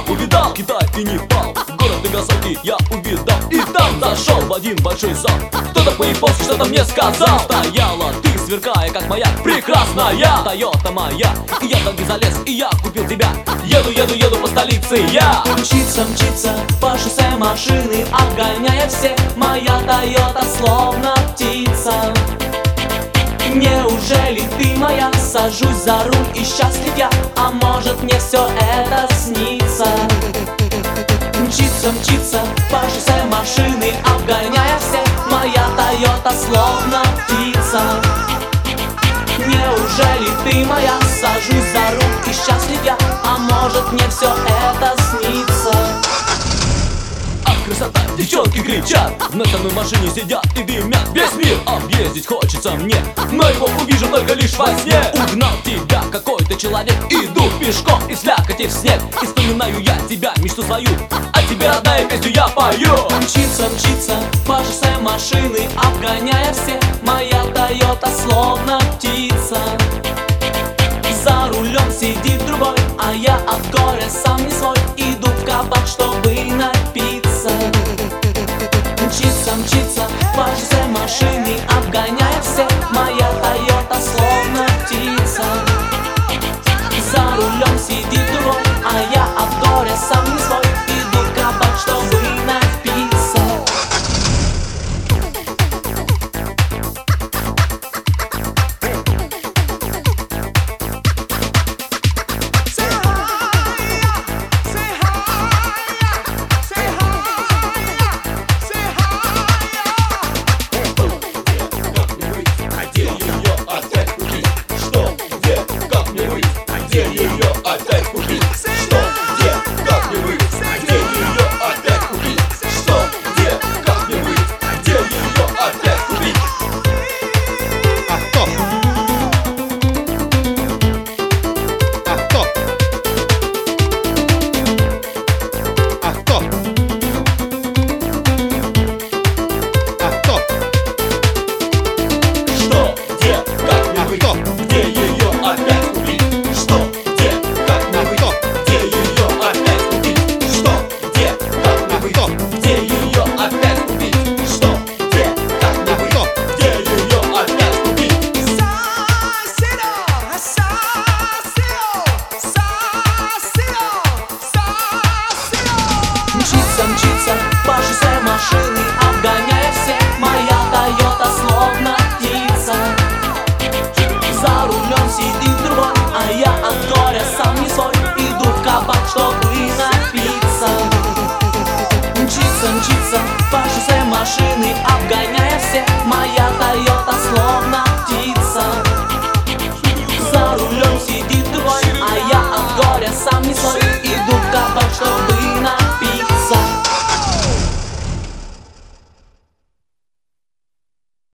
увидал Китай и Непал, город Нагасаки я увидал. И там зашел в один большой зал. Кто-то по-японски что-то мне сказал. Стояла ты, сверкая как маяк, прекрасная Тойота моя. И я в долги залез, и я купил тебя. Еду по столице я. Мчится по шоссе машины, обгоняя все. Моя Тойота словно птица. Неужели ты моя? Сажусь за руль и счастлив я. А может мне все это снится? Мчится по шоссе машины, обгоняя все. Моя Тойота словно птица. Неужели ты моя? Сажусь за руль и счастлив я. А может мне все это снится? Красота, девчонки кричат, на самой машине сидят и дымят. Весь мир объездить хочется мне, но его увижу только лишь во сне. Угнал тебя какой-то человек, иду пешком из слякоти в снег. И вспоминаю я тебя, мечту свою, а тебе родная песню я пою. Мчится по шоссе машины, обгоняя все. Моя Тойота словно птица. За рулем сидит другой, а я от горя сам не свой. Иду в кабак, чтобы напиться. Мчится по шоссе машины, обгоняя все. Моя Тойота словно птица. За рулем сидит другой, а я от горя сам не свой. Иду в кабак, чтобы напиться. Мчится по шоссе машины, обгоняя все. Моя Тойота словно птица. За рулем сидит другой, а я от горя сам не свой. Иду в кабак, чтобы напиться. Мчится по шоссе машины,